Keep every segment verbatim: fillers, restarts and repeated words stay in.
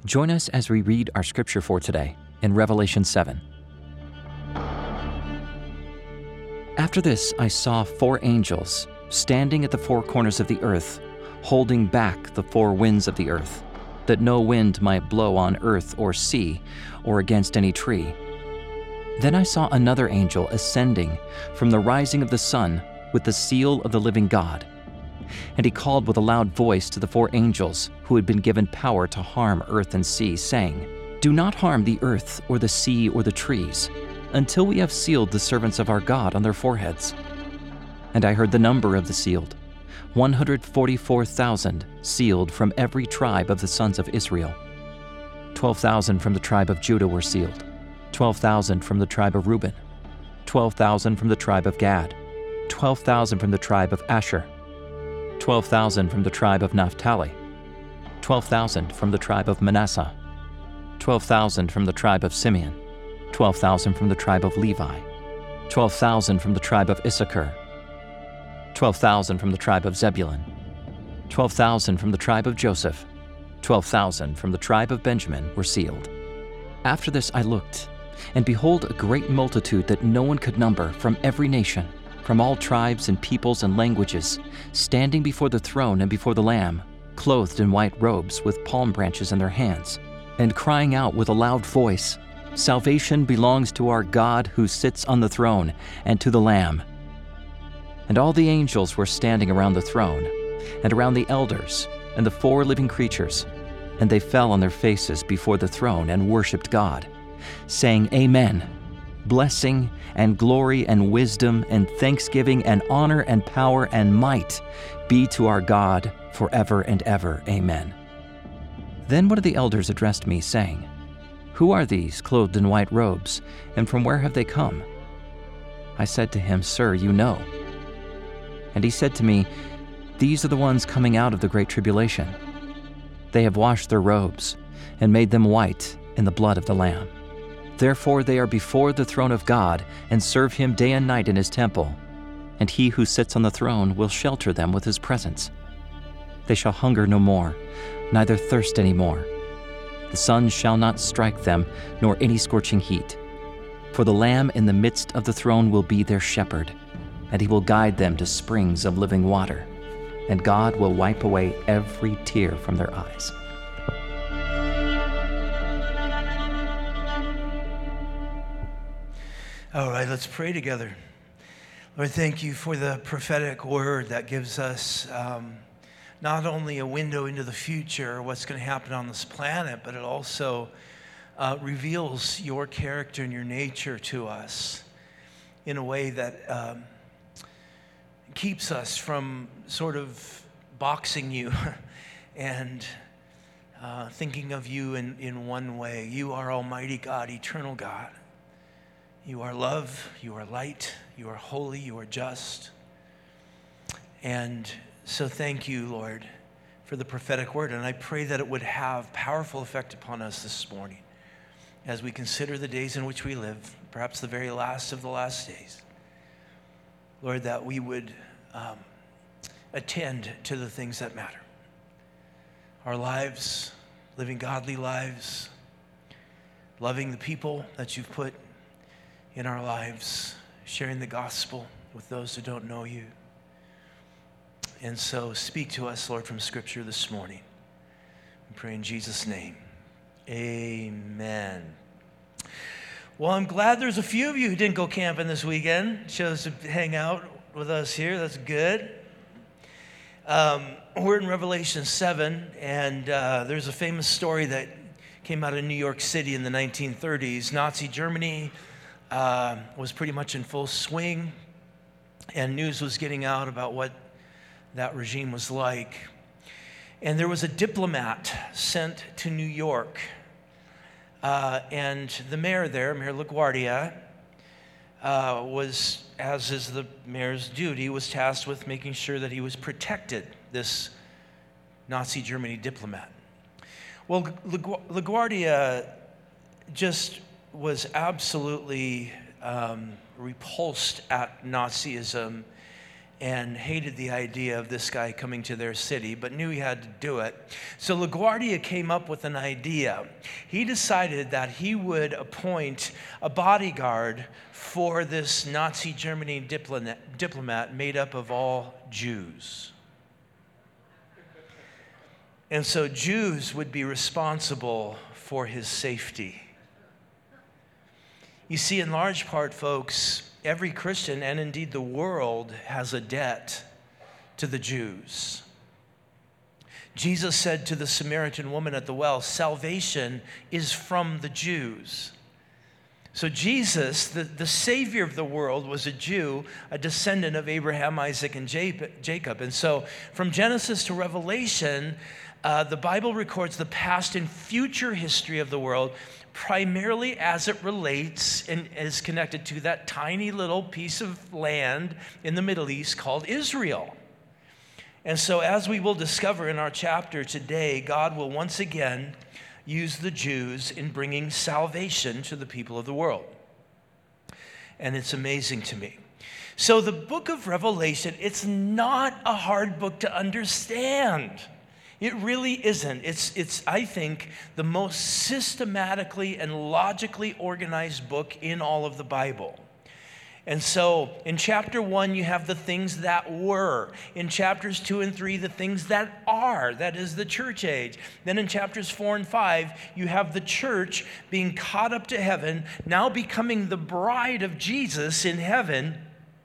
Join us as we read our scripture for today in Revelation seven. After this, I saw four angels standing at the four corners of the earth, holding back the four winds of the earth, that no wind might blow on earth or sea or against any tree. Then I saw another angel ascending from the rising of the sun with the seal of the living God. And he called with a loud voice to the four angels who had been given power to harm earth and sea, saying, "Do not harm the earth or the sea or the trees, until we have sealed the servants of our God on their foreheads." And I heard the number of the sealed, one hundred forty-four thousand sealed from every tribe of the sons of Israel. twelve thousand from the tribe of Judah were sealed, twelve thousand from the tribe of Reuben, twelve thousand from the tribe of Gad, twelve thousand from the tribe of Asher, twelve thousand from the tribe of Naphtali, twelve thousand from the tribe of Manasseh, twelve thousand from the tribe of Simeon, twelve thousand from the tribe of Levi, twelve thousand from the tribe of Issachar, twelve thousand from the tribe of Zebulun, twelve thousand from the tribe of Joseph, twelve thousand from the tribe of Benjamin were sealed. After this I looked, and behold, a great multitude that no one could number, from every nation, from all tribes and peoples and languages, standing before the throne and before the Lamb, clothed in white robes with palm branches in their hands, and crying out with a loud voice, "Salvation belongs to our God who sits on the throne and to the Lamb." And all the angels were standing around the throne, and around the elders, and the four living creatures, and they fell on their faces before the throne and worshipped God, saying, "Amen. Blessing and glory and wisdom and thanksgiving and honor and power and might be to our God forever and ever. Amen." Then one of the elders addressed me, saying, "Who are these clothed in white robes, and from where have they come?" I said to him, "Sir, you know." And he said to me, "These are the ones coming out of the great tribulation. They have washed their robes and made them white in the blood of the Lamb. Therefore they are before the throne of God and serve him day and night in his temple, and he who sits on the throne will shelter them with his presence. They shall hunger no more, neither thirst any more. The sun shall not strike them, nor any scorching heat. For the Lamb in the midst of the throne will be their shepherd, and he will guide them to springs of living water, and God will wipe away every tear from their eyes." All right, let's pray together. Lord, thank you for the prophetic word that gives us um, not only a window into the future, what's going to happen on this planet, but it also uh, reveals your character and your nature to us in a way that um, keeps us from sort of boxing you and uh, thinking of you in, in one way. You are Almighty God, eternal God. You are love, you are light, you are holy, you are just. And so thank you, Lord, for the prophetic word. And I pray that it would have powerful effect upon us this morning as we consider the days in which we live, perhaps the very last of the last days. Lord, that we would um, attend to the things that matter. Our lives, living godly lives, loving the people that you've put in our lives, sharing the gospel with those who don't know you. And so speak to us, Lord, from Scripture this morning. We pray in Jesus' name. Amen. Well, I'm glad there's a few of you who didn't go camping this weekend. Chose to hang out with us here. That's good. Um, we're in Revelation seven, and uh, there's a famous story that came out of New York City in the nineteen thirties. Nazi Germany Uh, was pretty much in full swing, and news was getting out about what that regime was like. And there was a diplomat sent to New York, uh, and the mayor there, Mayor LaGuardia, uh, was, as is the mayor's duty, was tasked with making sure that he was protected, this Nazi Germany diplomat. Well, LaGuardia just was absolutely um, repulsed at Nazism and hated the idea of this guy coming to their city, but knew he had to do it. So LaGuardia came up with an idea. He decided that he would appoint a bodyguard for this Nazi Germany diplomat, diplomat made up of all Jews. And so Jews would be responsible for his safety. You see, in large part, folks, every Christian, and indeed the world, has a debt to the Jews. Jesus said to the Samaritan woman at the well, salvation is from the Jews. So Jesus, the, the Savior of the world, was a Jew, a descendant of Abraham, Isaac, and Jacob. And so from Genesis to Revelation, uh, the Bible records the past and future history of the world, primarily as it relates and is connected to that tiny little piece of land in the Middle East called Israel. And so, as we will discover in our chapter today, God will once again use the Jews in bringing salvation to the people of the world. And it's amazing to me. So the book of Revelation, it's not a hard book to understand. It really isn't. It's, it's, I think, the most systematically and logically organized book in all of the Bible. And so in chapter one, you have the things that were. In chapters two and three, the things that are. That is the church age. Then in chapters four and five, you have the church being caught up to heaven, now becoming the bride of Jesus in heaven.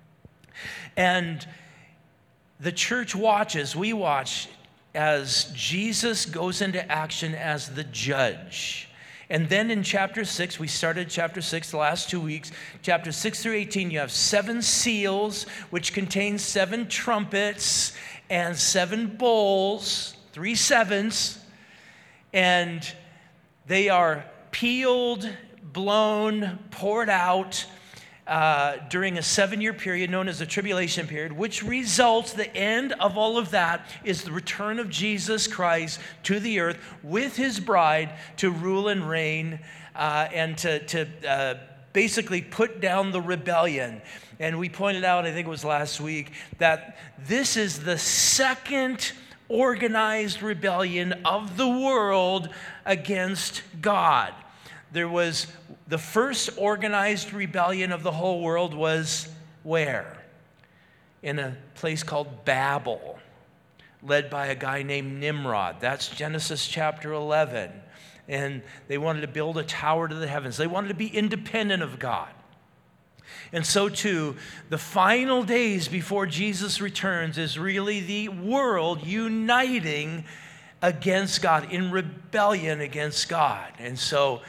And the church watches, we watch, as Jesus goes into action as the judge. And then in chapter six, we started chapter six the last two weeks, chapter six through eighteen, you have seven seals, which contain seven trumpets and seven bowls, three sevens, and they are peeled, blown, poured out, Uh, during a seven-year period known as the tribulation period, which results, the end of all of that is the return of Jesus Christ to the earth with his bride to rule and reign uh, and to, to uh, basically put down the rebellion. And we pointed out, I think it was last week, that this is the second organized rebellion of the world against God. There was the first organized rebellion of the whole world was where? In a place called Babel, led by a guy named Nimrod. That's Genesis chapter eleven. And they wanted to build a tower to the heavens. They wanted to be independent of God. And so too, the final days before Jesus returns is really the world uniting against God, in rebellion against God. And so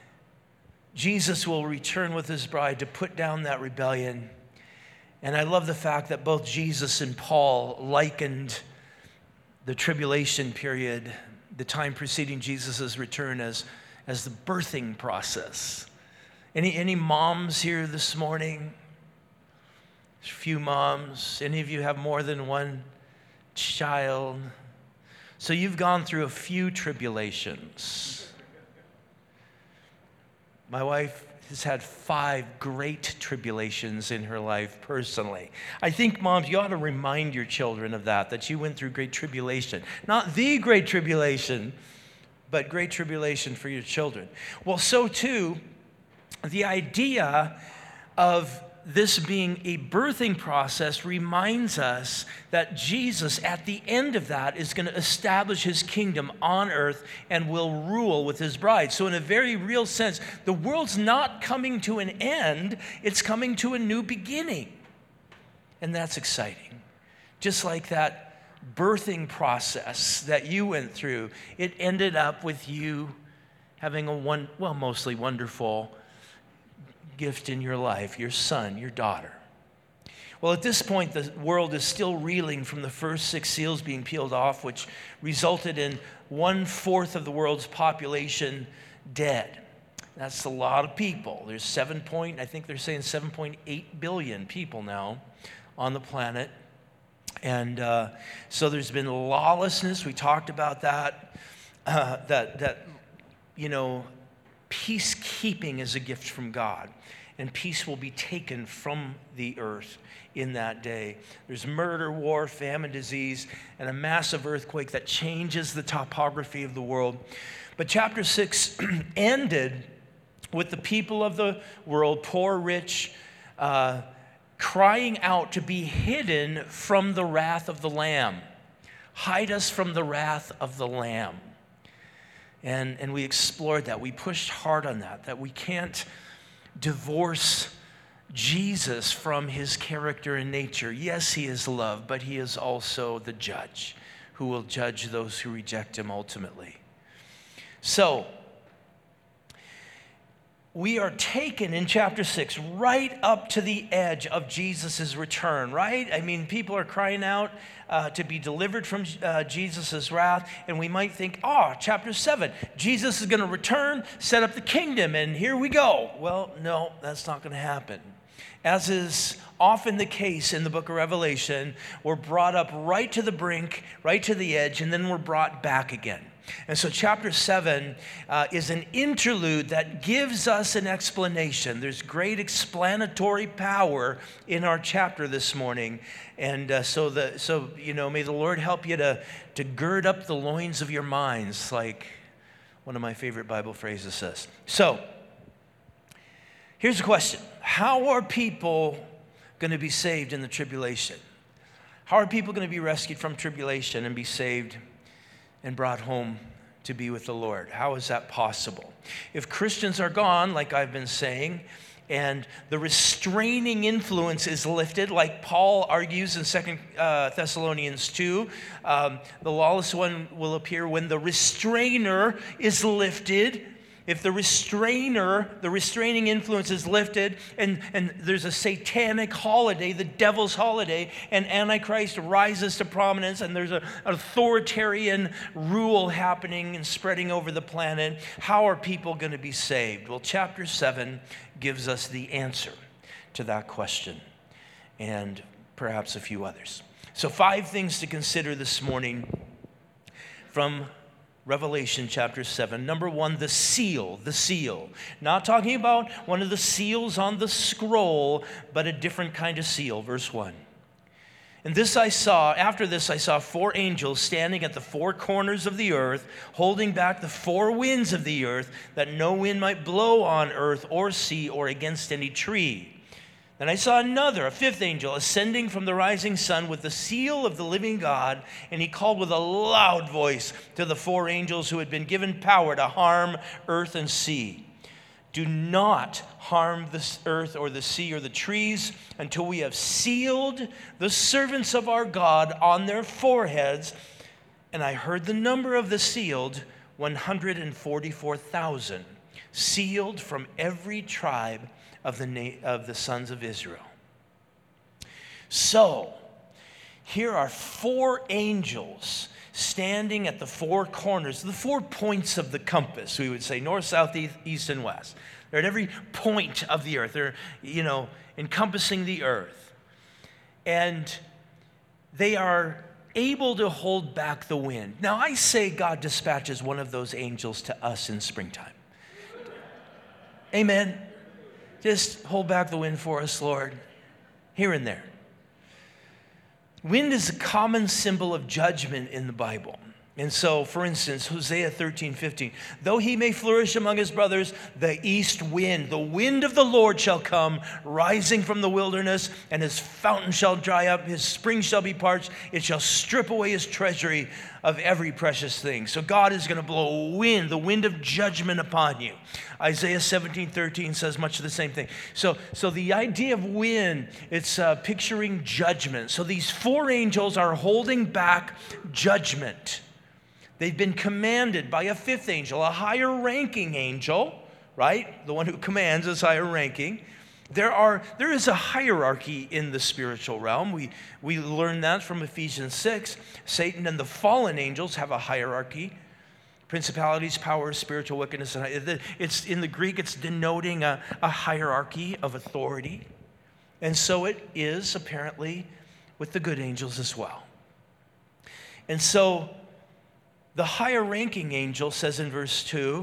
Jesus will return with his bride to put down that rebellion. And I love the fact that both Jesus and Paul likened the tribulation period, the time preceding Jesus' return, as, as the birthing process. Any, any moms here this morning? There's a few moms. Any of you have more than one child? So you've gone through a few tribulations. My wife has had five great tribulations in her life personally. I think, moms, you ought to remind your children of that, that you went through great tribulation. Not the great tribulation, but great tribulation for your children. Well, so too, the idea of this being a birthing process reminds us that Jesus, at the end of that, is going to establish his kingdom on earth and will rule with his bride. So in a very real sense, the world's not coming to an end, it's coming to a new beginning. And that's exciting. Just like that birthing process that you went through, it ended up with you having a one, well, mostly wonderful gift in your life, your son, your daughter. Well, at this point, the world is still reeling from the first six seals being peeled off, which resulted in one-fourth of the world's population dead. That's a lot of people. There's seven point, I think they're saying seven point eight billion people now on the planet. And uh, so there's been lawlessness. We talked about that, uh, that, that, you know, peacekeeping is a gift from God. and peace will be taken from the earth in that day. There's murder, war, famine, disease, and a massive earthquake that changes the topography of the world. But chapter six ended with the people of the world, poor, rich, uh, crying out to be hidden from the wrath of the Lamb. Hide us from the wrath of the Lamb. And, and we explored that. We pushed hard on that, that we can't divorce Jesus from his character and nature. Yes, he is love, but he is also the judge who will judge those who reject him ultimately. So, we are taken in chapter six right up to the edge of Jesus' return, right? I mean, people are crying out uh, to be delivered from uh, Jesus' wrath, and we might think, oh, chapter seven, Jesus is going to return, set up the kingdom, and here we go. Well, no, that's not going to happen. As is often the case in the book of Revelation, we're brought up right to the brink, right to the edge, and then we're brought back again. And so chapter seven uh, is an interlude that gives us an explanation. There's great explanatory power in our chapter this morning. And uh, so, the so you know, may the Lord help you to, to gird up the loins of your minds, like one of my favorite Bible phrases says. So, here's a question. How are people going to be saved in the tribulation? How are people going to be rescued from tribulation and be saved and brought home to be with the Lord? How is that possible? If Christians are gone, like I've been saying, and the restraining influence is lifted, like Paul argues in Second uh, Thessalonians two, um, the lawless one will appear when the restrainer is lifted. If the restrainer, the restraining influence is lifted, and, and there's a satanic holiday, the devil's holiday, and Antichrist rises to prominence, and there's a, an authoritarian rule happening and spreading over the planet, how are people going to be saved? Well, chapter seven gives us the answer to that question, and perhaps a few others. So five things to consider this morning from Revelation chapter seven. Number one, the seal, the seal. Not talking about one of the seals on the scroll, but a different kind of seal. Verse one. And this I saw, after this I saw four angels standing at the four corners of the earth, holding back the four winds of the earth, that no wind might blow on earth or sea or against any tree. Then I saw another, a fifth angel, ascending from the rising sun with the seal of the living God, and he called with a loud voice to the four angels who had been given power to harm earth and sea. Do not harm the earth or the sea or the trees until we have sealed the servants of our God on their foreheads. And I heard the number of the sealed, one hundred forty-four thousand, sealed from every tribe of the na- of the sons of Israel. So, here are four angels standing at the four corners, the four points of the compass, we would say, north, south, east, and west. They're at every point of the earth. They're, you know, encompassing the earth. And they are able to hold back the wind. Now, I say God dispatches one of those angels to us in springtime. Amen. Just hold back the wind for us, Lord, here and there. Wind is a common symbol of judgment in the Bible. And so, for instance, Hosea thirteen fifteen, though he may flourish among his brothers, the east wind, the wind of the Lord shall come, rising from the wilderness, and his fountain shall dry up, his spring shall be parched, it shall strip away his treasury of every precious thing. So God is going to blow a wind, the wind of judgment upon you. Isaiah seventeen thirteen says much of the same thing. So, so the idea of wind, it's uh, picturing judgment. So these four angels are holding back judgment. They've been commanded by a fifth angel, a higher ranking angel, right? The one who commands is higher ranking. There are there is a hierarchy in the spiritual realm. We we learn that from Ephesians six. Satan and the fallen angels have a hierarchy. Principalities, powers, spiritual wickedness. It's in the Greek, it's denoting a, a hierarchy of authority. And so it is apparently with the good angels as well. And so the higher ranking angel says in verse two,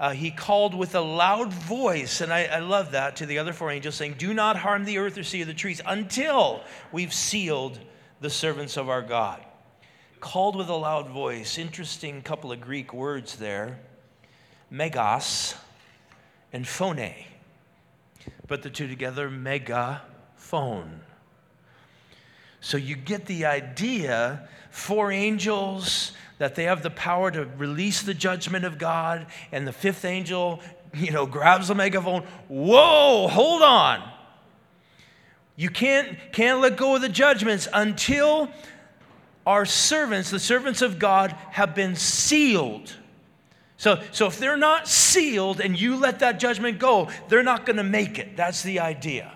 Uh, he called with a loud voice, and I, I love that, to the other four angels, saying, do not harm the earth or sea or the trees until we've sealed the servants of our God. Called with a loud voice. Interesting couple of Greek words there. Megas and phone. Put the two together, megaphone. So you get the idea, four angels, that they have the power to release the judgment of God, and the fifth angel, you know, grabs the megaphone. Whoa, hold on. You can't, can't let go of the judgments until our servants, the servants of God, have been sealed. So, so if they're not sealed and you let that judgment go, they're not going to make it. That's the idea.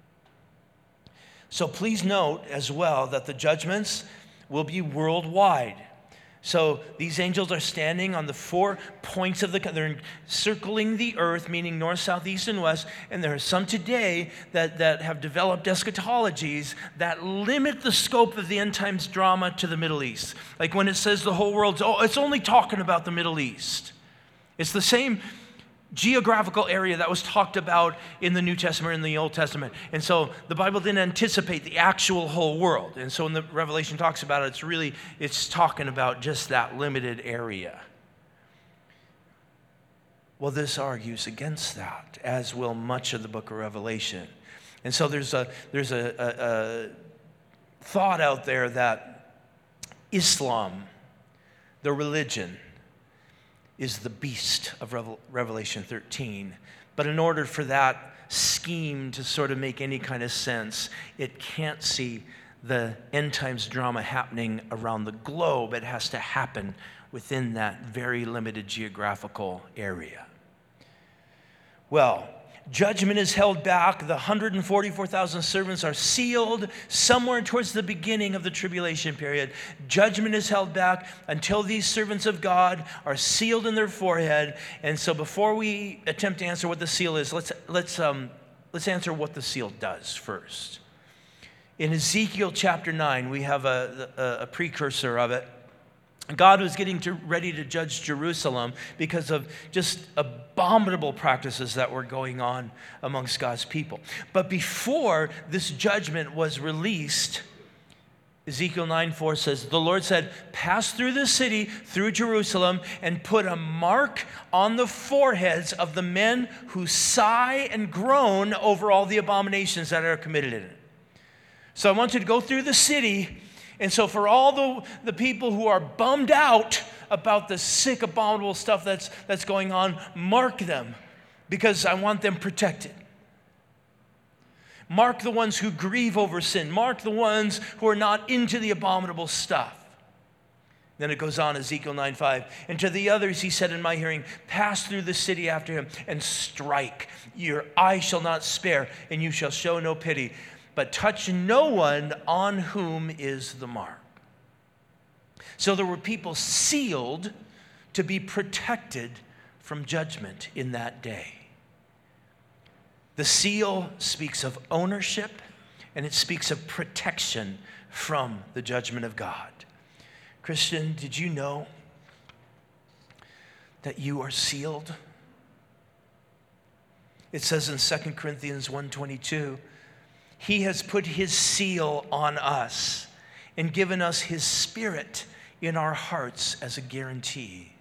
So please note as well that the judgments will be worldwide. So these angels are standing on the four points of the, they're circling the earth, meaning north, south, east, and west. And there are some today that, that have developed eschatologies that limit the scope of the end times drama to the Middle East. Like when it says the whole world's, oh, it's only talking about the Middle East. It's the same geographical area that was talked about in the New Testament and the Old Testament. And so the Bible didn't anticipate the actual whole world. And so when the Revelation talks about it, it's really, it's talking about just that limited area. Well, this argues against that, as will much of the book of Revelation. And so there's a, there's a, a, a thought out there that Islam, the religion, is the beast of Revelation thirteen. But in order for that scheme to sort of make any kind of sense, it can't see the end times drama happening around the globe. It has to happen within that very limited geographical area. Well, judgment is held back. The one hundred forty-four thousand servants are sealed somewhere towards the beginning of the tribulation period. Judgment is held back until these servants of God are sealed in their forehead. And so before we attempt to answer what the seal is, let's, let's, um, let's answer what the seal does first. In Ezekiel chapter nine, we have a, a, a precursor of it. God was getting to, ready to judge Jerusalem because of just abominable practices that were going on amongst God's people. But before this judgment was released, Ezekiel nine four says, the Lord said, pass through the city, through Jerusalem, and put a mark on the foreheads of the men who sigh and groan over all the abominations that are committed in it. So I want you to go through the city. And so for all the, the people who are bummed out about the sick, abominable stuff that's, that's going on, mark them, because I want them protected. Mark the ones who grieve over sin. Mark the ones who are not into the abominable stuff. Then it goes on, Ezekiel nine five. And to the others he said in my hearing, pass through the city after him and strike. Your eye shall not spare, and you shall show no pity. But touch no one on whom is the mark. So there were people sealed to be protected from judgment in that day. The seal speaks of ownership, and it speaks of protection from the judgment of God. Christian, did you know that you are sealed? It says in Second Corinthians one twenty-two, he has put his seal on us and given us his Spirit in our hearts as a guarantee.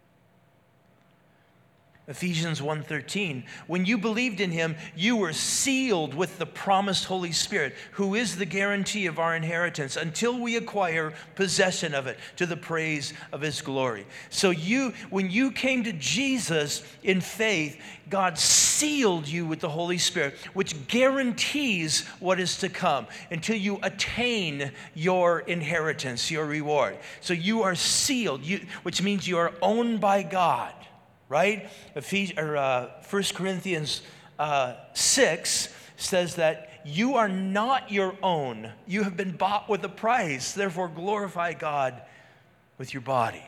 Ephesians one thirteen, when you believed in him, you were sealed with the promised Holy Spirit, who is the guarantee of our inheritance until we acquire possession of it to the praise of his glory. So you, when you came to Jesus in faith, God sealed you with the Holy Spirit, which guarantees what is to come until you attain your inheritance, your reward. So you are sealed, you, which means you are owned by God. Right? Ephesians, or, uh, First Corinthians uh, six says that you are not your own. You have been bought with a price. Therefore, glorify God with your body.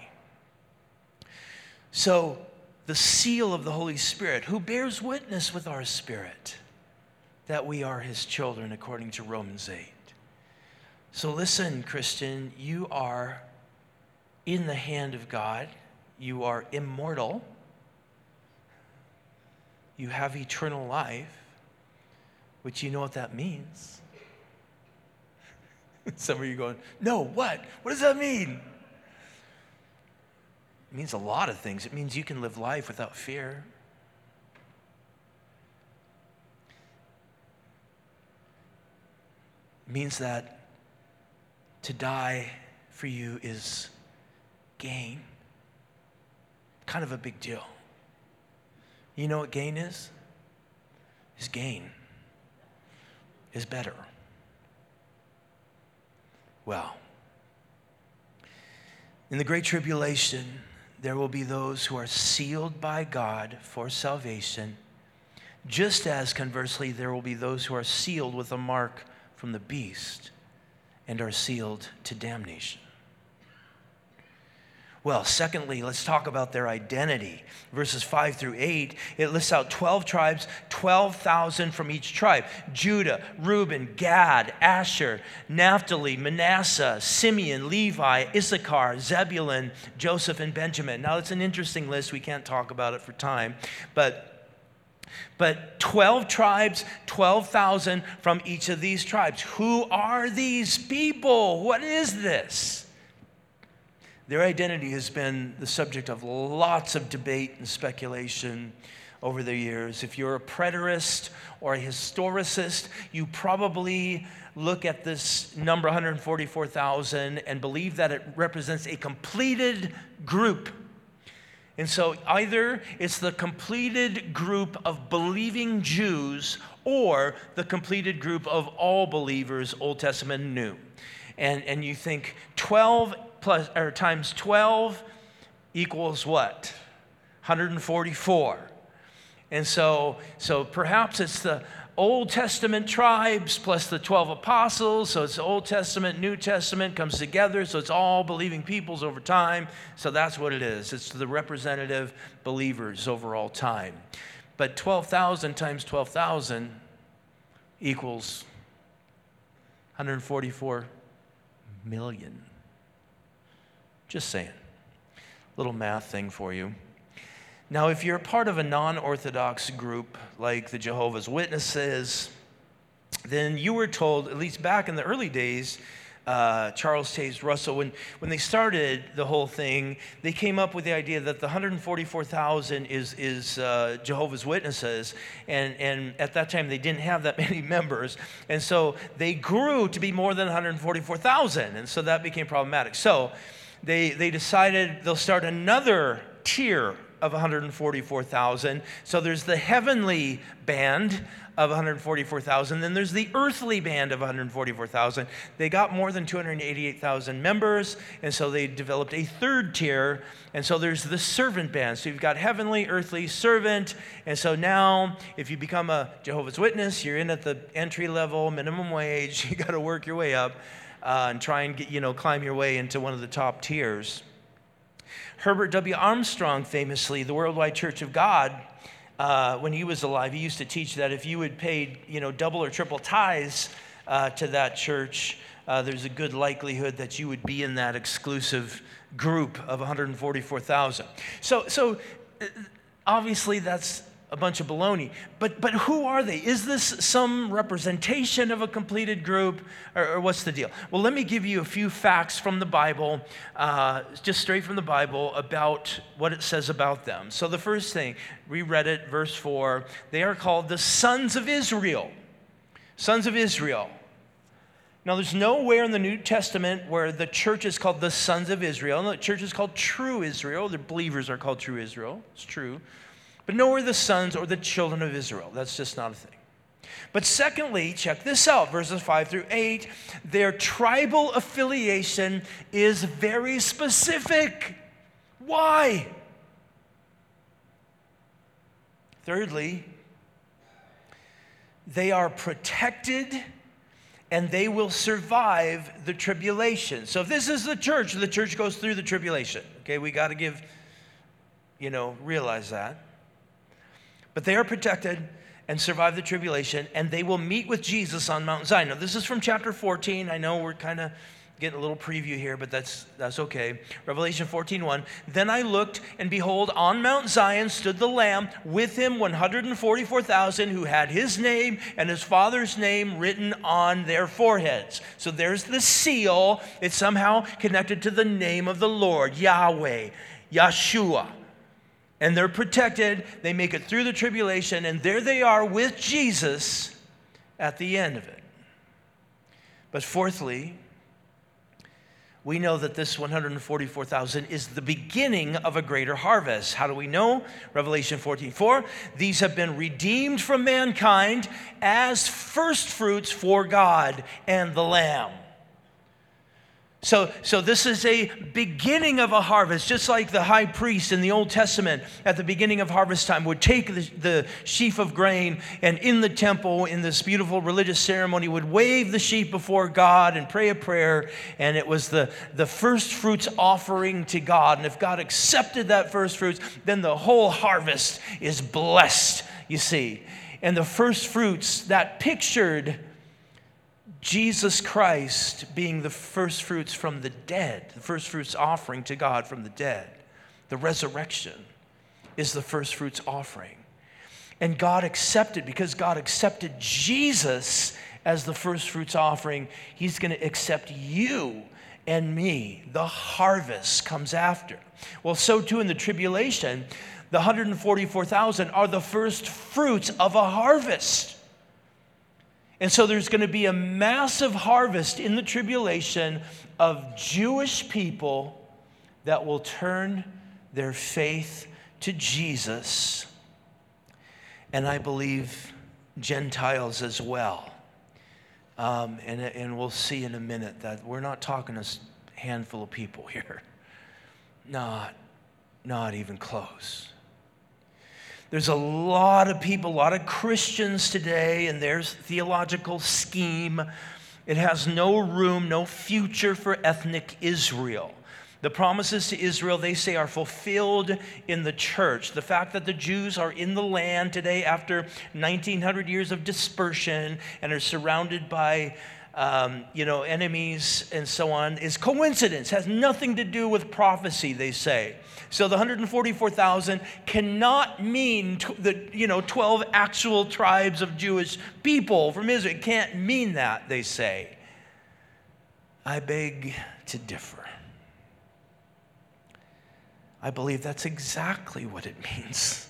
So, the seal of the Holy Spirit, who bears witness with our spirit that we are his children, according to Romans eight. So listen, Christian, you are in the hand of God. You are immortal. you have eternal life, which you know what that means. Some of you going, no, what? What does that mean? It means a lot of things. It means you can live life without fear. It means that to die for you is gain. Kind of a big deal. You know what gain is? Is gain. Is better. Well, in the Great Tribulation, there will be those who are sealed by God for salvation, just as conversely, there will be those who are sealed with a mark from the beast and are sealed to damnation. Well, secondly, let's talk about their identity. Verses five through eight, it lists out twelve tribes, twelve thousand from each tribe. Judah, Reuben, Gad, Asher, Naphtali, Manasseh, Simeon, Levi, Issachar, Zebulun, Joseph, and Benjamin. Now, it's an interesting list. We can't talk about it for time. But, but twelve tribes, twelve thousand from each of these tribes. Who are these people? What is this? Their identity has been the subject of lots of debate and speculation over the years. If you're a preterist or a historicist, you probably look at this number one hundred forty-four thousand and believe that it represents a completed group. And so either it's the completed group of believing Jews or the completed group of all believers, Old Testament and New. And, and you think twelve plus or times twelve equals what? one hundred forty-four. And so, so perhaps it's the Old Testament tribes plus the twelve apostles. So it's the Old Testament, New Testament comes together. So it's all believing peoples over time. So that's what it is. It's the representative believers over all time. But twelve thousand times twelve thousand equals one hundred forty-four million. Just saying. Little math thing for you. Now, if you're a part of a non-Orthodox group like the Jehovah's Witnesses, then you were told, at least back in the early days, uh, Charles Taze Russell, when, when they started the whole thing, they came up with the idea that the one hundred forty-four thousand is, is uh, Jehovah's Witnesses, and, and at that time they didn't have that many members, and so they grew to be more than one hundred forty-four thousand, and so that became problematic. So they, they decided they'll start another tier of one hundred forty-four thousand. So there's the heavenly band of one hundred forty-four thousand. Then there's the earthly band of one hundred forty-four thousand. They got more than two hundred eighty-eight thousand members, and so they developed a third tier. And so there's the servant band. So you've got heavenly, earthly, servant. And so now, if you become a Jehovah's Witness, you're in at the entry level, minimum wage. You got to work your way up uh, and try and get, you know, climb your way into one of the top tiers. Herbert W. Armstrong, famously, the Worldwide Church of God, uh, when he was alive, he used to teach that if you had paid, you know, double or triple tithes uh, to that church, uh, there's a good likelihood that you would be in that exclusive group of one hundred forty-four thousand. So, so obviously that's a bunch of baloney. But but who are they? Is this some representation of a completed group, or, or what's the deal? Well, let me give you a few facts from the Bible, uh, just straight from the Bible, about what it says about them. So the first thing, we read it, verse four, they are called the sons of Israel. Sons of Israel. Now, there's nowhere in the New Testament where the church is called the sons of Israel. No, the church is called true Israel. The believers are called true Israel. It's true. But nowhere the sons or the children of Israel. That's just not a thing. But secondly, check this out, verses five through eight, their tribal affiliation is very specific. Why? Thirdly, they are protected and they will survive the tribulation. So if this is the church, the church goes through the tribulation. Okay, we got to give, you know, realize that. But they are protected and survive the tribulation, and they will meet with Jesus on Mount Zion. Now, this is from chapter fourteen. I know we're kind of Getting a little preview here, but that's that's okay. Revelation fourteen one. Then I looked, and behold, on Mount Zion stood the Lamb, with him one hundred forty-four thousand who had his name and his Father's name written on their foreheads. So there's the seal. It's somehow connected to the name of the Lord, Yahweh, Yeshua. And they're protected. They make it through the tribulation, and there they are with Jesus at the end of it. But fourthly, we know that this one hundred forty-four thousand is the beginning of a greater harvest. How do we know? Revelation fourteen four. These have been redeemed from mankind as first fruits for God and the Lamb. So, so this is a beginning of a harvest, just like the high priest in the Old Testament at the beginning of harvest time would take the, the sheaf of grain and in the temple, in this beautiful religious ceremony, would wave the sheaf before God and pray a prayer, and it was the, the first fruits offering to God. And if God accepted that first fruits, then the whole harvest is blessed, you see. And the first fruits that pictured Jesus Christ being the first fruits from the dead, the first fruits offering to God from the dead. The resurrection is the first fruits offering. And God accepted, because God accepted Jesus as the first fruits offering, he's going to accept you and me. The harvest comes after. Well, so too in the tribulation, the one hundred forty-four thousand are the first fruits of a harvest. And so there's going to be a massive harvest in the tribulation of Jewish people that will turn their faith to Jesus. And I believe Gentiles as well. Um, and, and we'll see in a minute that we're not talking a handful of people here. Not, not even close. There's a lot of people, a lot of Christians today, and their theological scheme. It has no room, no future for ethnic Israel. The promises to Israel, they say, are fulfilled in the church. The fact that the Jews are in the land today after nineteen hundred years of dispersion and are surrounded by Um, you know, enemies and so on, is coincidence, has nothing to do with prophecy, they say. So the one hundred forty-four thousand cannot mean t- the, you know, twelve actual tribes of Jewish people from Israel. It can't mean that, they say. I beg to differ. I believe that's exactly what it means,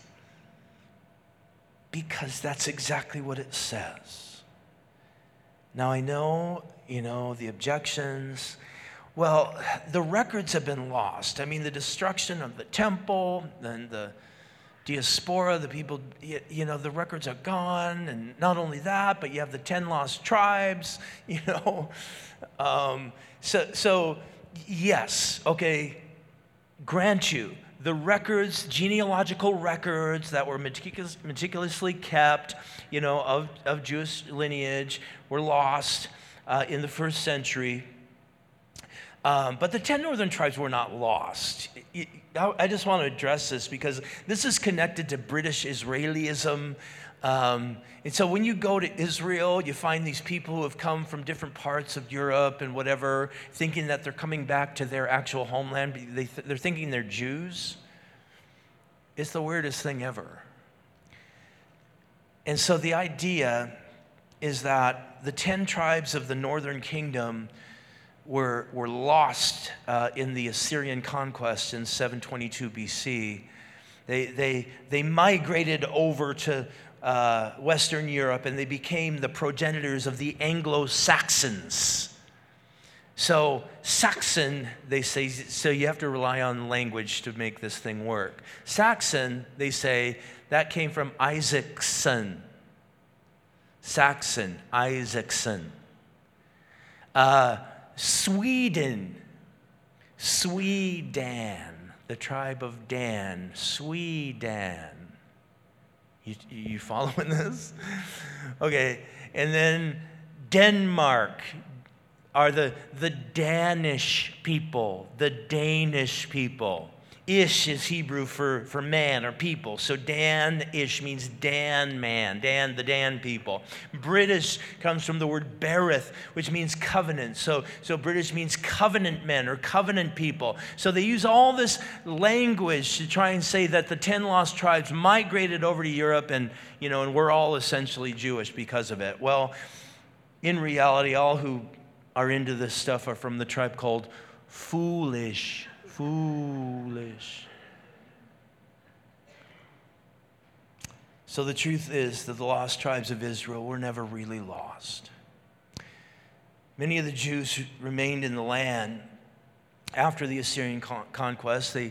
because that's exactly what it says. Now, I know, you know, the objections. Well, the records have been lost. I mean, the destruction of the temple and the diaspora, the people, you know, the records are gone. And not only that, but you have the ten lost tribes, you know. Um, so, so, yes, okay, grant you, the records, genealogical records that were meticulous, meticulously kept, you know, of, of Jewish lineage were lost uh, in the first century. Um, but the ten northern tribes were not lost. I just want to address this because this is connected to British Israelism. Um, and so when you go to Israel, you find these people who have come from different parts of Europe and whatever, thinking that they're coming back to their actual homeland. They th- they're thinking they're Jews. It's the weirdest thing ever. And so the idea is that the ten tribes of the northern kingdom were, were lost uh, in the Assyrian conquest in seven twenty-two B C. They, they, they migrated over to Uh, Western Europe, and they became the progenitors of the Anglo-Saxons. So Saxon, they say, so you have to rely on language to make this thing work. Saxon, they say, that came from Isaacson. Saxon, Isaacson. Uh, Sweden, Sweden, the tribe of Dan, Sweden. You, you following this? Okay, and then Denmark are the, the Danish people, the Danish people. Ish is Hebrew for, for man or people. So Dan-ish means Dan man, Dan, the Dan people. British comes from the word berith, which means covenant. So, so British means covenant men or covenant people. So they use all this language to try and say that the ten lost tribes migrated over to Europe and, you know, and we're all essentially Jewish because of it. Well, in reality, all who are into this stuff are from the tribe called Foolish. Foolish. So the truth is that the lost tribes of Israel were never really lost. Many of the Jews who remained in the land after the Assyrian con- conquest, they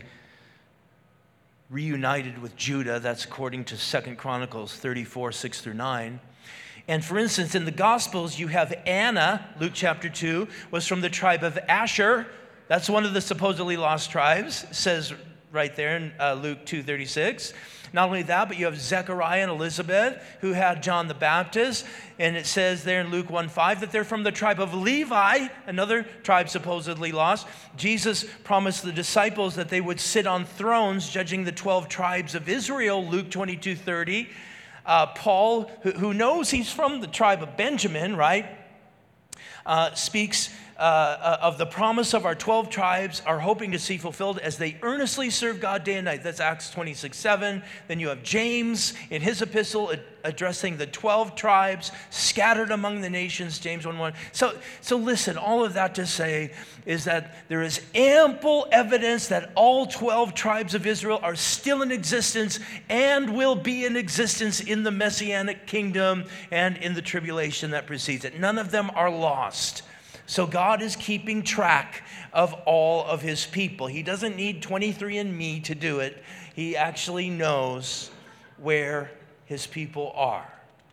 reunited with Judah. That's according to Second Chronicles thirty-four, six through nine. And for instance, in the Gospels, you have Anna, Luke chapter two, was from the tribe of Asher. That's one of the supposedly lost tribes, says right there in uh, Luke two thirty-six. Not only that, but you have Zechariah and Elizabeth, who had John the Baptist. And it says there in Luke one five that they're from the tribe of Levi, another tribe supposedly lost. Jesus promised the disciples that they would sit on thrones judging the twelve tribes of Israel, Luke twenty-two thirty. Uh, Paul, who, who knows he's from the tribe of Benjamin, right, uh, speaks Uh, of the promise of our twelve tribes are hoping to see fulfilled as they earnestly serve God day and night. That's Acts twenty-six seven. Then you have James in his epistle ad- addressing the twelve tribes scattered among the nations, James one one. So, so listen, all of that to say is that there is ample evidence that all twelve tribes of Israel are still in existence and will be in existence in the Messianic kingdom and in the tribulation that precedes it. None of them are lost. So God is keeping track of all of his people. He doesn't need twenty-three and me to do it. He actually knows where his people are.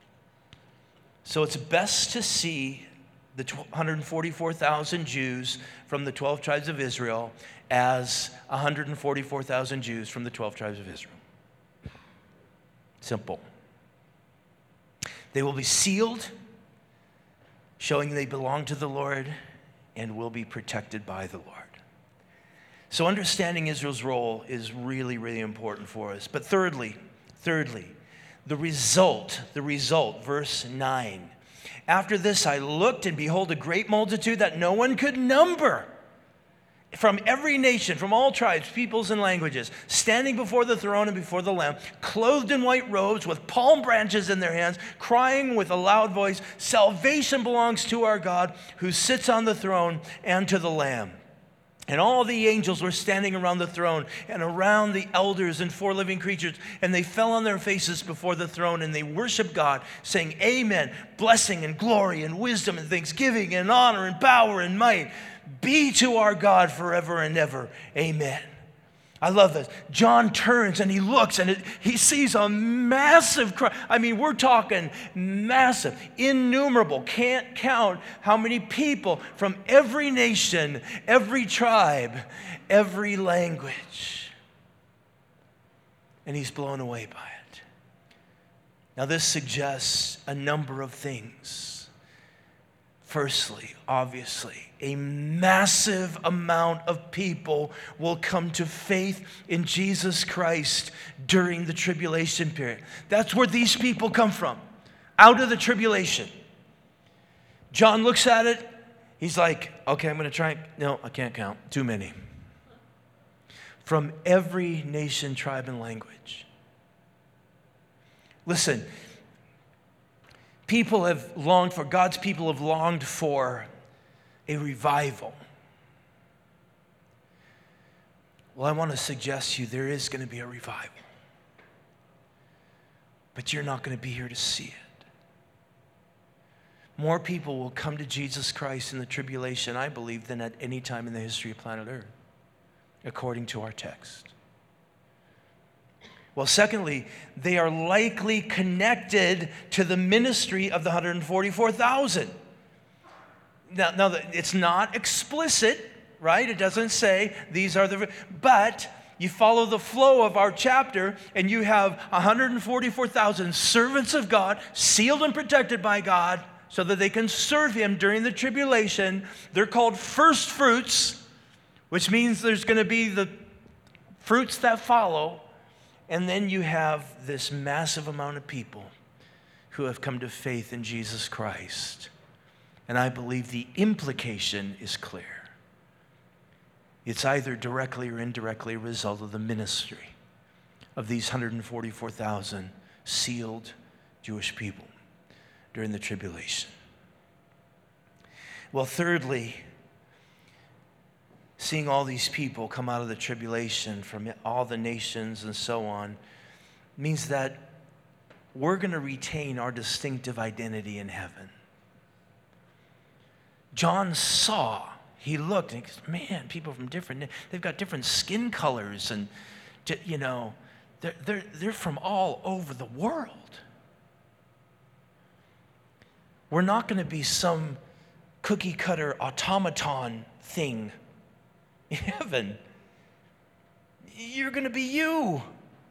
So it's best to see the one hundred forty-four thousand Jews from the twelve tribes of Israel as one hundred forty-four thousand Jews from the twelve tribes of Israel. Simple. They will be sealed, showing they belong to the Lord and will be protected by the Lord. So understanding Israel's role is really, really important for us. But thirdly, thirdly, the result, the result, verse nine. After this I looked, and behold, a great multitude that no one could number, from every nation, from all tribes, peoples, and languages, standing before the throne and before the Lamb, clothed in white robes, with palm branches in their hands, crying with a loud voice, "Salvation belongs to our God, who sits on the throne, and to the Lamb." And all the angels were standing around the throne and around the elders and four living creatures, and they fell on their faces before the throne, and they worshiped God, saying, "Amen, blessing and glory and wisdom and thanksgiving and honor and power and might be to our God forever and ever. Amen." I love this. John turns and he looks and it, he sees a massive crowd. I mean, we're talking massive, innumerable, can't count how many people from every nation, every tribe, every language. And he's blown away by it. Now, this suggests a number of things. Firstly, obviously, a massive amount of people will come to faith in Jesus Christ during the tribulation period. That's where these people come from, out of the tribulation. John looks at it. He's like, okay, I'm going to try. No, I can't count. Too many. From every nation, tribe, and language. Listen. People have longed for, God's people have longed for a revival. Well, I want to suggest to you there is going to be a revival. But you're not going to be here to see it. More people will come to Jesus Christ in the tribulation, I believe, than at any time in the history of planet Earth, according to our text. Well, secondly, they are likely connected to the ministry of the one hundred forty-four thousand. Now, now, it's not explicit, right? It doesn't say these are the... But you follow the flow of our chapter, and you have one hundred forty-four thousand servants of God, sealed and protected by God, so that they can serve him during the tribulation. They're called first fruits, which means there's going to be the fruits that follow, and then you have this massive amount of people who have come to faith in Jesus Christ. And I believe the implication is clear. It's either directly or indirectly a result of the ministry of these one hundred forty-four thousand sealed Jewish people during the tribulation. Well, thirdly, seeing all these people come out of the tribulation from all the nations and so on means that we're going to retain our distinctive identity in heaven. John saw, he looked, and he goes, man, people from different, they've got different skin colors, and, you know, they're, they're, they're from all over the world. We're not going to be some cookie cutter automaton thing in heaven. You're going to be you.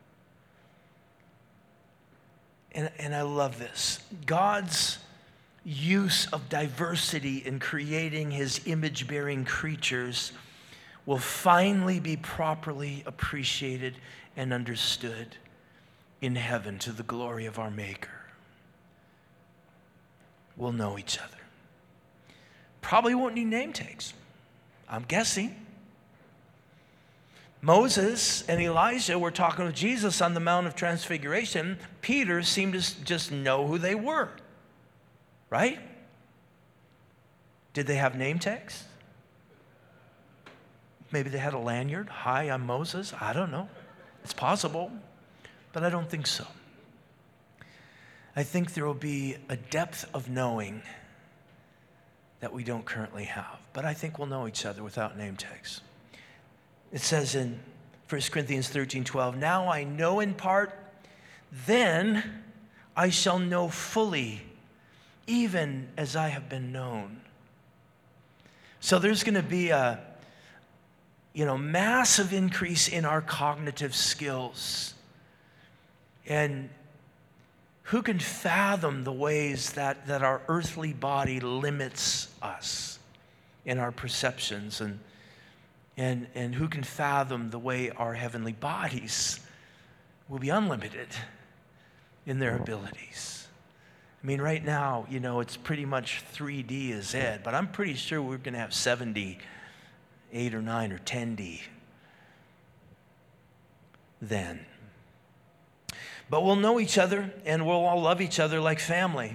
And, and I love this. God's use of diversity in creating his image-bearing creatures will finally be properly appreciated and understood in heaven to the glory of our Maker. We'll know each other. Probably won't need name tags, I'm guessing. Moses and Elijah were talking with Jesus on the Mount of Transfiguration. Peter seemed to just know who they were, right? Did they have name tags? Maybe they had a lanyard. Hi, I'm Moses. I don't know. It's possible, but I don't think so. I think there will be a depth of knowing that we don't currently have, but I think we'll know each other without name tags. It says in First Corinthians thirteen twelve, now I know in part, then I shall know fully, even as I have been known. So there's going to be a, you know, massive increase in our cognitive skills. And who can fathom the ways that, that our earthly body limits us in our perceptions, and And, and who can fathom the way our heavenly bodies will be unlimited in their abilities? I mean, right now, you know, it's pretty much three D is it, but I'm pretty sure we're going to have seven D, eight or nine or ten D then. But we'll know each other, and we'll all love each other like family.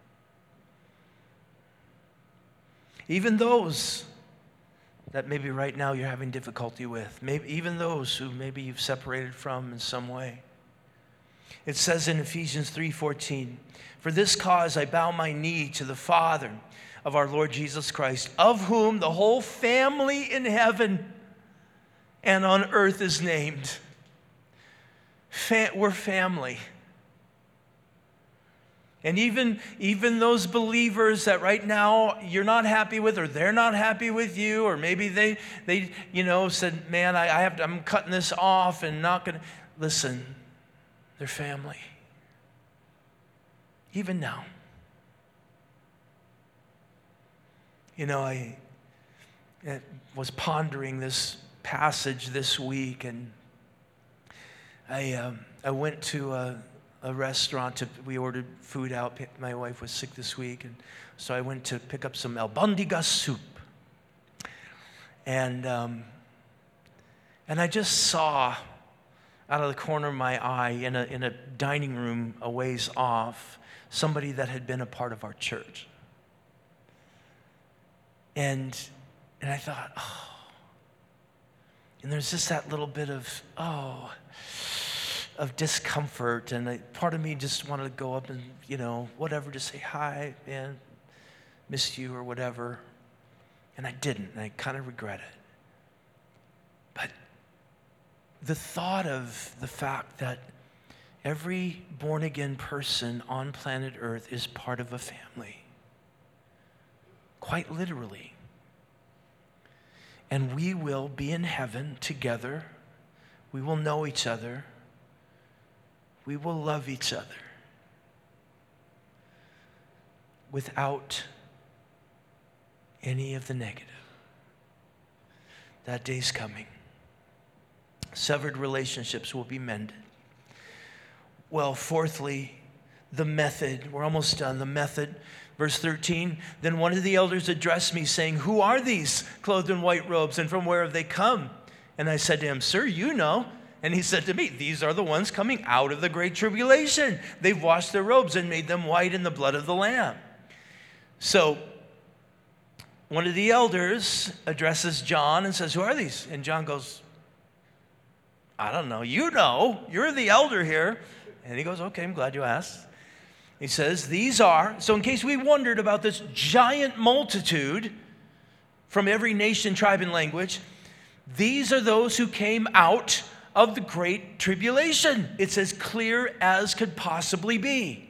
Even those that maybe right now you're having difficulty with, maybe even those who maybe you've separated from in some way. It says in Ephesians three fourteen, for this cause I bow my knee to the Father of our Lord Jesus Christ, of whom the whole family in heaven and on earth is named. Fa- we're family. And even, even those believers that right now you're not happy with, or they're not happy with you, or maybe they, they you know, said, man, I, I have to, I'm cutting this off and not going to, listen, they're family. Even now. You know, I, I was pondering this passage this week, and I, um, I went to a, a restaurant. To, we ordered food out. My wife was sick this week, and so I went to pick up some albondiga soup. And um, and I just saw out of the corner of my eye in a in a dining room a ways off somebody that had been a part of our church. And and I thought, oh. And there's just that little bit of, oh, of discomfort, and I, part of me just wanted to go up and, you know, whatever, just say, hi, man, missed you, or whatever. And I didn't, and I kind of regret it. But the thought of the fact that every born-again person on planet Earth is part of a family, quite literally. And we will be in heaven together. We will know each other. We will love each other without any of the negative. That day's coming. Severed relationships will be mended. Well, fourthly, the method. We're almost done. The method. Verse thirteen, then one of the elders addressed me, saying, who are these clothed in white robes, and from where have they come? And I said to him, sir, you know. And he said to me, these are the ones coming out of the great tribulation. They've washed their robes and made them white in the blood of the Lamb. So one of the elders addresses John and says, who are these? And John goes, I don't know. You know. You're the elder here. And he goes, okay, I'm glad you asked. He says, these are, so in case we wondered about this giant multitude from every nation, tribe, and language, these are those who came out of the great tribulation. It's as clear as could possibly be.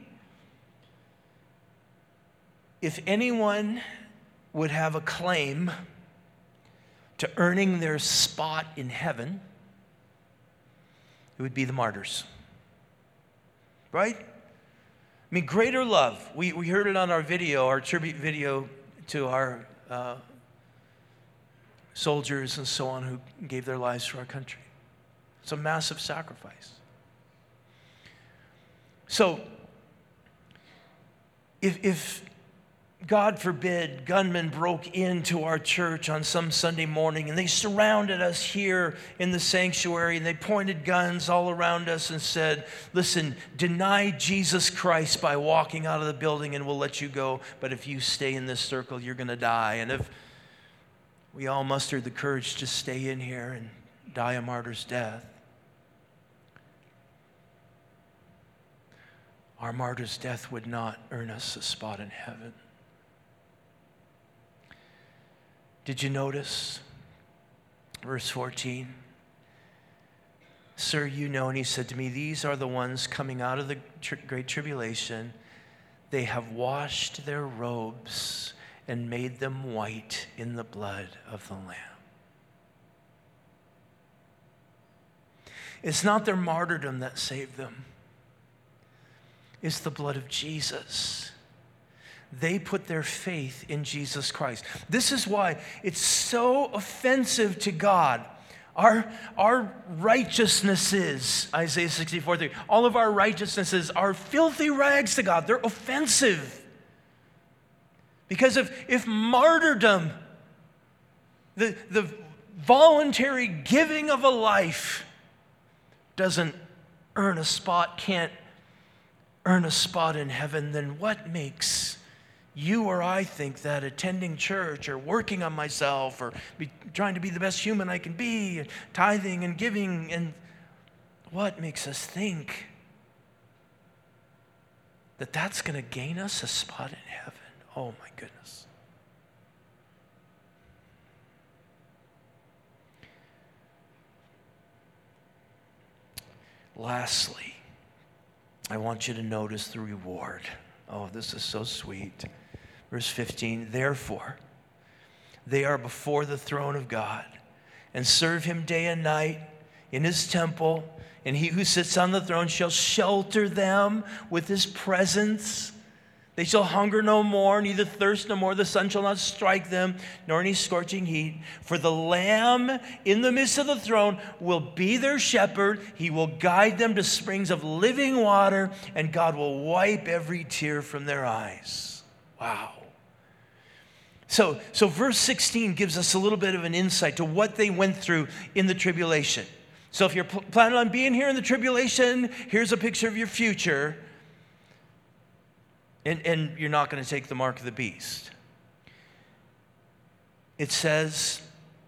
If anyone would have a claim to earning their spot in heaven, it would be the martyrs. Right? I mean, greater love. We, we heard it on our video, our tribute video to our uh, soldiers and so on who gave their lives for our country. It's a massive sacrifice. So, if, if God forbid, gunmen broke into our church on some Sunday morning and they surrounded us here in the sanctuary and they pointed guns all around us and said, listen, deny Jesus Christ by walking out of the building and we'll let you go, but if you stay in this circle, you're going to die. And if we all mustered the courage to stay in here and die a martyr's death, our martyr's death would not earn us a spot in heaven. Did you notice? Verse fourteen. Sir, you know, and he said to me, these are the ones coming out of the tri- great tribulation. They have washed their robes and made them white in the blood of the Lamb. It's not their martyrdom that saved them. It's the blood of Jesus. They put their faith in Jesus Christ. This is why it's so offensive to God. Our, our righteousnesses, Isaiah sixty-four three, all of our righteousnesses are filthy rags to God. They're offensive. Because if, if martyrdom, the, the voluntary giving of a life, doesn't earn a spot, can't earn a spot in heaven, then what makes you or I think that attending church or working on myself or be, trying to be the best human I can be, tithing and giving, and what makes us think that that's going to gain us a spot in heaven? Oh my goodness. Lastly, I want you to notice the reward. Oh, this is so sweet. Verse fifteen, therefore, they are before the throne of God and serve him day and night in his temple, and he who sits on the throne shall shelter them with his presence. They shall hunger no more, neither thirst no more. The sun shall not strike them, nor any scorching heat. For the Lamb in the midst of the throne will be their shepherd. He will guide them to springs of living water, and God will wipe every tear from their eyes. Wow. So, so verse sixteen gives us a little bit of an insight to what they went through in the tribulation. So if you're pl- planning on being here in the tribulation, here's a picture of your future. And, and you're not going to take the mark of the beast. It says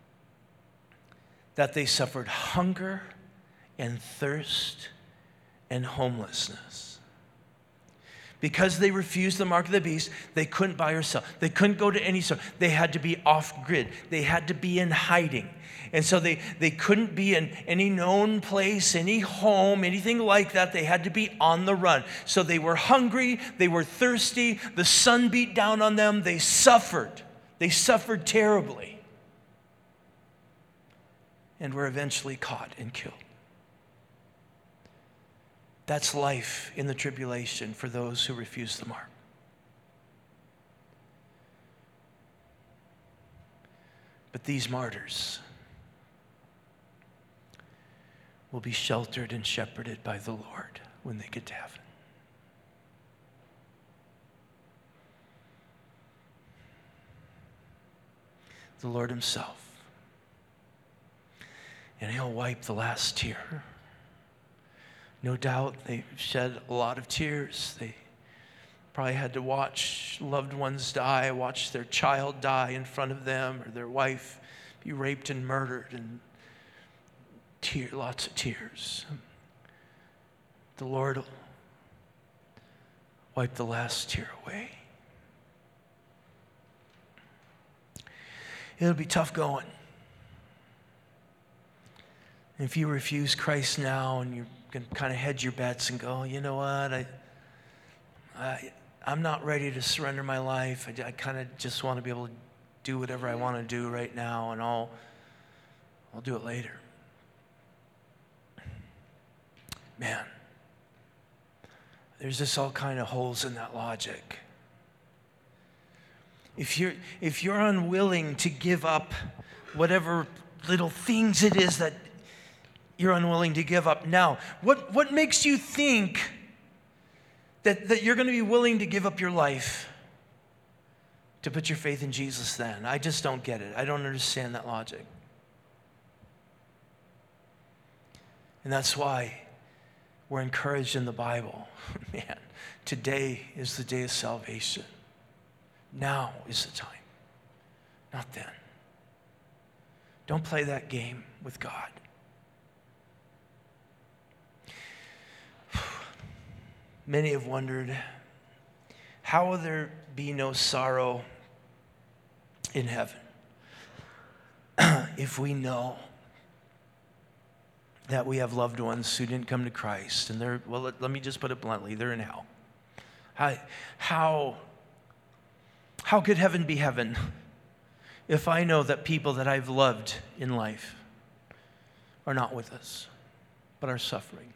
that they suffered hunger and thirst and homelessness. Because they refused the mark of the beast, they couldn't buy or sell. They couldn't go to any store. They had to be off grid. They had to be in hiding. And so they, they couldn't be in any known place, any home, anything like that. They had to be on the run. So they were hungry. They were thirsty. The sun beat down on them. They suffered. They suffered terribly. And were eventually caught and killed. That's life in the tribulation for those who refuse the mark. But these martyrs, will be sheltered and shepherded by the Lord when they get to heaven. The Lord himself. And he'll wipe the last tear. No doubt they shed a lot of tears. They probably had to watch loved ones die, watch their child die in front of them, or their wife be raped and murdered, and tear, lots of tears. The Lord will wipe the last tear away. It'll be tough going. If you refuse Christ now and you can kind of hedge your bets and go, you know what, I, I, I'm not ready to surrender my life. I, I kind of just want to be able to do whatever I want to do right now, and I'll, I'll do it later. Man, there's just all kind of holes in that logic. If you're, if you're unwilling to give up whatever little things it is that you're unwilling to give up now, what, what makes you think that, that you're going to be willing to give up your life to put your faith in Jesus then? I just don't get it. I don't understand that logic. And that's why we're encouraged in the Bible. Man, today is the day of salvation. Now is the time, not then. Don't play that game with God. Many have wondered, how will there be no sorrow in heaven if we know that we have loved ones who didn't come to Christ and they're, well, let, let me just put it bluntly, they're in hell. How, how, how could heaven be heaven if I know that people that I've loved in life are not with us, but are suffering?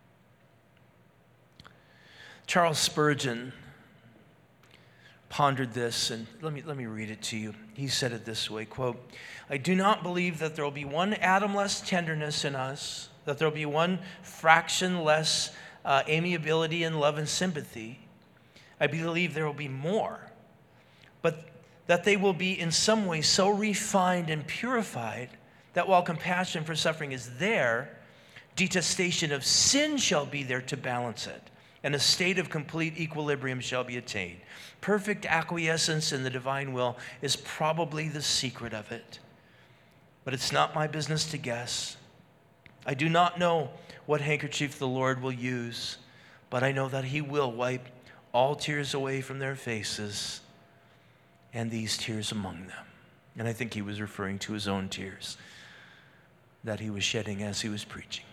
Charles Spurgeon pondered this, and let me, let me read it to you. He said it this way, quote, "I do not believe that there will be one atom less tenderness in us, that there will be one fraction less uh, amiability and love and sympathy. I believe there will be more, but that they will be in some way so refined and purified that while compassion for suffering is there, detestation of sin shall be there to balance it, and a state of complete equilibrium shall be attained. Perfect acquiescence in the divine will is probably the secret of it. But it's not my business to guess. I do not know what handkerchief the Lord will use, but I know that he will wipe all tears away from their faces, and these tears among them." And I think he was referring to his own tears that he was shedding as he was preaching.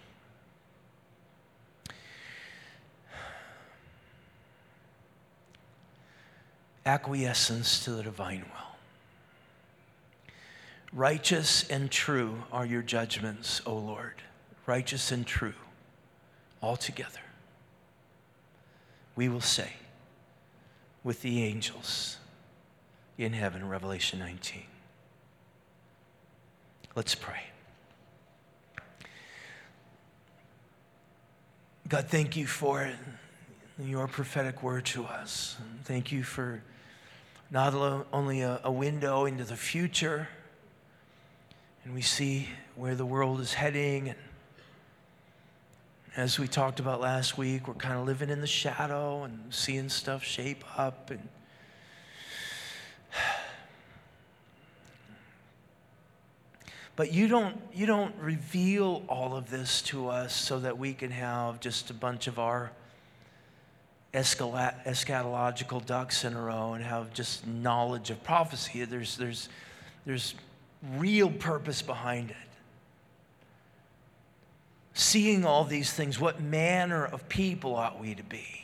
Acquiescence to the divine will. Righteous and true are your judgments, O Lord. Righteous and true, altogether. We will say with the angels in heaven, Revelation nineteen. Let's pray. God, thank you for your prophetic word to us. Thank you for not only a, a window into the future, and we see where the world is heading. And as we talked about last week, we're kind of living in the shadow and seeing stuff shape up. And but you don't, you don't reveal all of this to us so that we can have just a bunch of our eschatological ducks in a row and have just knowledge of prophecy. There's, there's, there's real purpose behind it. Seeing all these things, what manner of people ought we to be?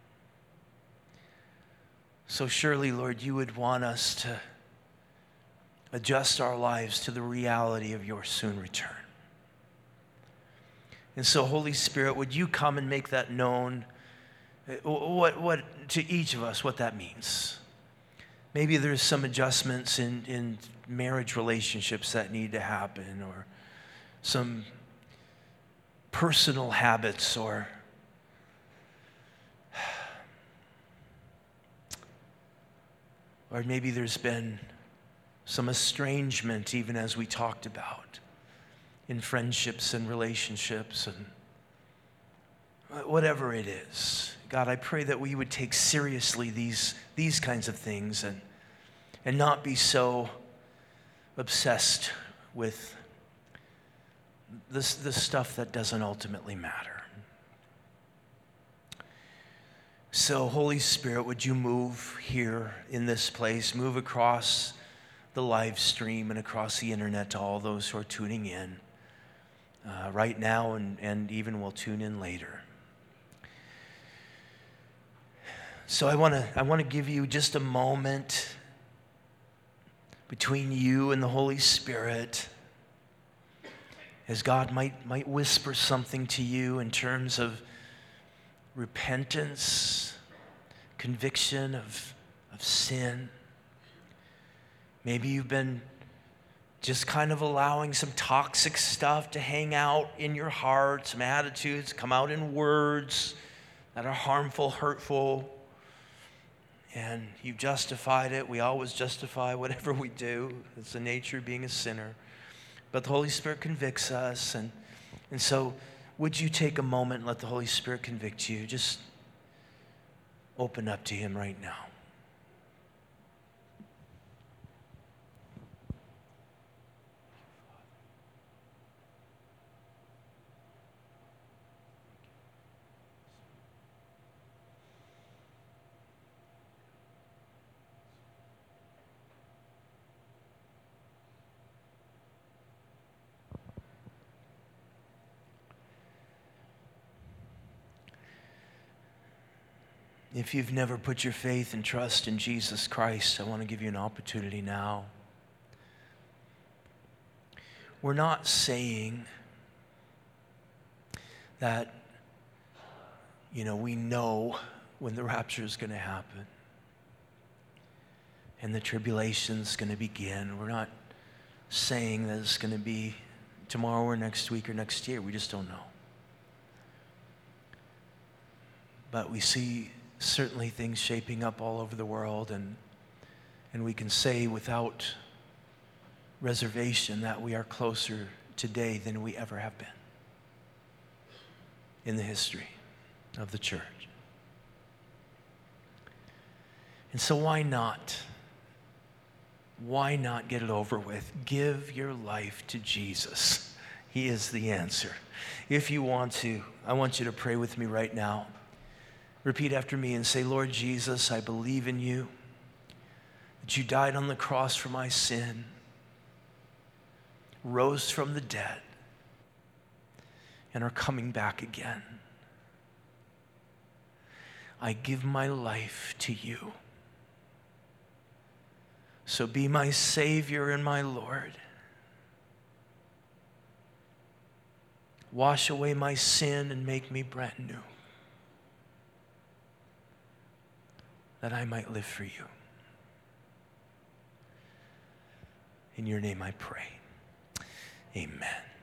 So surely, Lord, you would want us to adjust our lives to the reality of your soon return. And so, Holy Spirit, would you come and make that known? What, what, to each of us, what that means. Maybe there's some adjustments in, in marriage relationships that need to happen, or some personal habits, or or maybe there's been some estrangement, even as we talked about, in friendships and relationships and whatever it is. God, I pray that we would take seriously these, these kinds of things and, and not be so obsessed with this, this stuff that doesn't ultimately matter. So, Holy Spirit, would you move here in this place, move across the live stream and across the internet to all those who are tuning in uh, right now and, and even will tune in later. So I want to I want to give you just a moment between you and the Holy Spirit, as God might might whisper something to you in terms of repentance, conviction of, of sin. Maybe you've been just kind of allowing some toxic stuff to hang out in your heart, some attitudes come out in words that are harmful, hurtful, and you've justified it. We always justify whatever we do. It's the nature of being a sinner. But the Holy Spirit convicts us, and, and so would you take a moment and let the Holy Spirit convict you? Just open up to him right now. If you've never put your faith and trust in Jesus Christ, I want to give you an opportunity now. We're not saying that, you know, we know when the rapture is going to happen and the tribulation's going to begin. We're not saying that it's going to be tomorrow or next week or next year. We just don't know. But we see certainly things shaping up all over the world, and and we can say without reservation that we are closer today than we ever have been in the history of the church. And so why not? Why not get it over with? Give your life to Jesus. He is the answer. If you want to, I want you to pray with me right now. Repeat after me and say, Lord Jesus, I believe in you, that you died on the cross for my sin, rose from the dead, and are coming back again. I give my life to you. So be my Savior and my Lord. Wash away my sin and make me brand new, that I might live for you. In your name I pray. Amen.